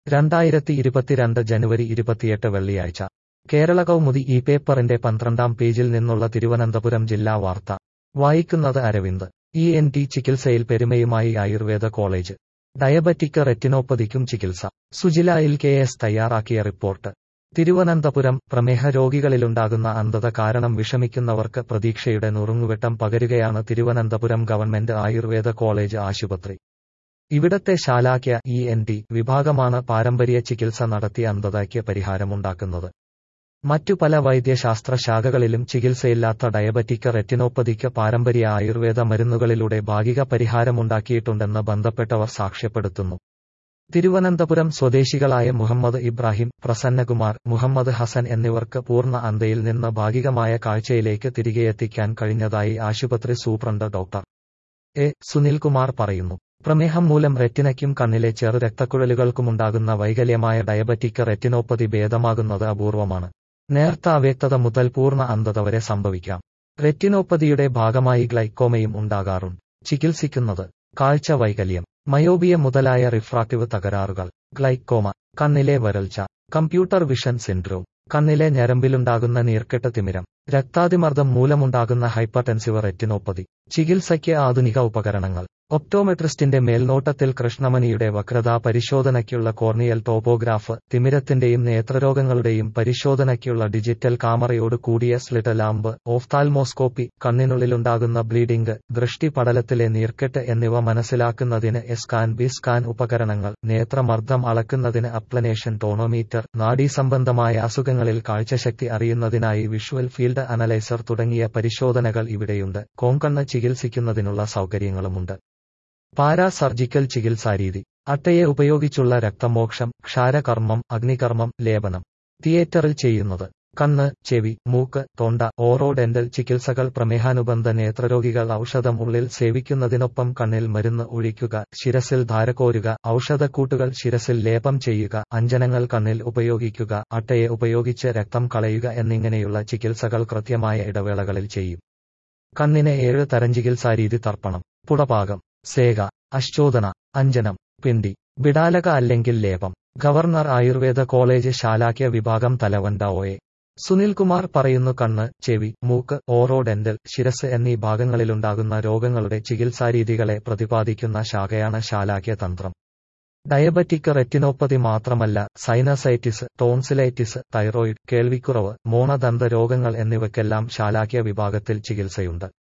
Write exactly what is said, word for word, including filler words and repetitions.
രണ്ടായിരത്തി ഇരുപത്തിരണ്ട് ജനുവരി ഇരുപത്തിയെട്ട് വെള്ളിയാഴ്ച കേരള കൗമുദി ഈ പേപ്പറിന്റെ പന്ത്രണ്ടാം പേജിൽ നിന്നുള്ള തിരുവനന്തപുരം ജില്ലാ വാർത്ത വായിക്കുന്നത് അരവിന്ദ്. ഇ എൻ ടി ചികിത്സയിൽ പെരുമയുമായി ആയുർവേദ കോളേജ്. ഡയബറ്റിക് റെറ്റിനോപ്പതിക്കും ചികിത്സ. സുജില എൽ കെ എസ് തയ്യാറാക്കിയ റിപ്പോർട്ട്. തിരുവനന്തപുരം. പ്രമേഹ രോഗികളിലുണ്ടാകുന്ന അന്ധത കാരണം വിഷമിക്കുന്നവർക്ക് പ്രതീക്ഷയുടെ നുറുങ്ങുവെട്ടം പകരുകയാണ് തിരുവനന്തപുരം ഗവൺമെന്റ് ആയുർവേദ കോളേജ് ആശുപത്രി. ഇവിടത്തെ ശാലാക്യ ഇ എൻ ടി വിഭാഗമാണ് പാരമ്പര്യ ചികിത്സ നടത്തി അന്ധതയ്ക്ക് പരിഹാരമുണ്ടാക്കുന്നത്. മറ്റു പല വൈദ്യശാസ്ത്ര ശാഖകളിലും ചികിത്സയില്ലാത്ത ഡയബറ്റിക് റെറ്റിനോപ്പതിക്ക് പാരമ്പര്യ ആയുർവേദ മരുന്നുകളിലൂടെ ഭാഗിക പരിഹാരമുണ്ടാക്കിയിട്ടുണ്ടെന്ന് ബന്ധപ്പെട്ടവർ സാക്ഷ്യപ്പെടുത്തുന്നു. തിരുവനന്തപുരം സ്വദേശികളായ മുഹമ്മദ് ഇബ്രാഹിം, പ്രസന്നകുമാർ, മുഹമ്മദ് ഹസൻ എന്നിവർക്ക് പൂർണ്ണ അന്ധതയിൽ നിന്ന് ഭാഗികമായ കാഴ്ചയിലേക്ക് തിരികെയെത്തിക്കാൻ കഴിഞ്ഞതായി ആശുപത്രി സൂപ്രണ്ട് ഡോക്ടർ എ സുനിൽകുമാർ പറയുന്നു. പ്രമേഹം മൂലം റെറ്റിനയ്ക്കും കണ്ണിലെ ചെറു രക്തക്കുഴലുകൾക്കുമുണ്ടാകുന്ന വൈകല്യമായ ഡയബറ്റിക് റെറ്റിനോപ്പതി ഭേദമാകുന്നത് അപൂർവമാണ്. നേർത്ത അവ്യക്തത മുതൽ പൂർണ്ണ അന്ധത വരെ സംഭവിക്കാം. റെറ്റിനോപ്പതിയുടെ ഭാഗമായി ഗ്ലൈക്കോമയും ഉണ്ടാകാറുണ്ട്. ചികിത്സിക്കുന്നത്. കാഴ്ച വൈകല്യം, മയോപിയ മുതലായ റിഫ്രാക്റ്റീവ് തകരാറുകൾ, ഗ്ലൈക്കോമ, കണ്ണിലെ വരൾച്ച, കമ്പ്യൂട്ടർ വിഷൻ സിൻഡ്രോം, കണ്ണിലെ ഞരമ്പിലുണ്ടാകുന്ന നീർക്കെട്ട് തിമിരം, രക്താതിമർദ്ദം മൂലമുണ്ടാകുന്ന ഹൈപ്പർടെൻസീവ് റെറ്റിനോപ്പതി. ചികിത്സയ്ക്ക് ആധുനിക ഉപകരണങ്ങൾ. ഒപ്റ്റോമെട്രിസ്റ്റിന്റെ മേൽനോട്ടത്തിൽ കൃഷ്ണമണിയുടെ വക്രതാ പരിശോധനയ്ക്കുള്ള കോർണിയൽ ടോപ്പോഗ്രാഫ്, തിമിരത്തിന്റെയും നേത്രരോഗങ്ങളുടെയും പരിശോധനയ്ക്കുള്ള ഡിജിറ്റൽ കാമറയോട് കൂടിയ സ്ലിറ്റ് ലാമ്പ്, ഓഫ്താൽമോസ്കോപ്പി, കണ്ണിനുള്ളിലുണ്ടാകുന്ന ബ്ലീഡിംഗ്, ദൃഷ്ടിപടലത്തിലെ നീർക്കെട്ട് എന്നിവ മനസ്സിലാക്കുന്നതിന് എ സ്കാൻ, ബി സ്കാൻ ഉപകരണങ്ങൾ, നേത്രമർദ്ദം അളക്കുന്നതിന് അപ്ലനേഷൻ ടോണോമീറ്റർ, നാഡീസംബന്ധമായ അസുഖങ്ങളിൽ കാഴ്ചശക്തി അറിയുന്നതിനായി വിഷ്വൽ ഫീൽഡ് അനലൈസർ തുടങ്ങിയ പരിശോധനകൾ ഇവിടെയുണ്ട്. കോങ്കണ്ണ് ചികിത്സിക്കുന്നതിനുള്ള സൗകര്യങ്ങളുമുണ്ട്. Para surgical ചികിത്സാരീതി. അട്ടയെ ഉപയോഗിച്ചുള്ള രക്തമോക്ഷം, ക്ഷാരകർമ്മം, അഗ്നികർമ്മം, ലേപനം. തിയേറ്ററിൽ ചെയ്യുന്നത്. കണ്ണ്, ചെവി, മൂക്ക്, തൊണ്ട, ഓറോഡെന്റൽ ചികിത്സകൾ. പ്രമേഹാനുബന്ധ നേത്രരോഗികൾ ഔഷധം ഉള്ളിൽ സേവിക്കുന്നതിനൊപ്പം കണ്ണിൽ മരുന്ന് ഒഴിക്കുക, ശിരസിൽ ധാരകോരുക, ഔഷധക്കൂട്ടുകൾ ശിരസിൽ ലേപം ചെയ്യുക, അഞ്ജനങ്ങൾ കണ്ണിൽ ഉപയോഗിക്കുക, അട്ടയെ ഉപയോഗിച്ച് രക്തം കളയുക എന്നിങ്ങനെയുള്ള ചികിത്സകൾ കൃത്യമായ ഇടവേളകളിൽ ചെയ്യും. കണ്ണിന് ഏഴ് തരം ചികിത്സാരീതി. തർപ്പണം, പുടപാകം, സേക, അശ്ചോദന, അഞ്ജനം, പിണ്ടി, ബിഡാലക അല്ലെങ്കിൽ ലേപം. ഗവർണർ ആയുർവേദ കോളേജ് ശാലാക്യ വിഭാഗം തലവൻ ഡോ എ സുനിൽകുമാർ പറയുന്നു. കണ്ണ്, ചെവി, മൂക്ക്, ഓറോഡെന്റൽ, ശിരസ് എന്നീ ഭാഗങ്ങളിലുണ്ടാകുന്ന രോഗങ്ങളുടെ ചികിത്സാരീതികളെ പ്രതിപാദിക്കുന്ന ശാഖയാണ് ശാലാക്യ തന്ത്രം. ഡയബറ്റിക് റെറ്റിനോപ്പതി മാത്രമല്ല, സൈനസൈറ്റിസ്, ടോൺസിലൈറ്റിസ്, തൈറോയിഡ്, കേൾവിക്കുറവ്, മോണദന്ത രോഗങ്ങൾ എന്നിവയ്ക്കെല്ലാം ശാലാക്യ വിഭാഗത്തിൽ ചികിത്സയുണ്ട്.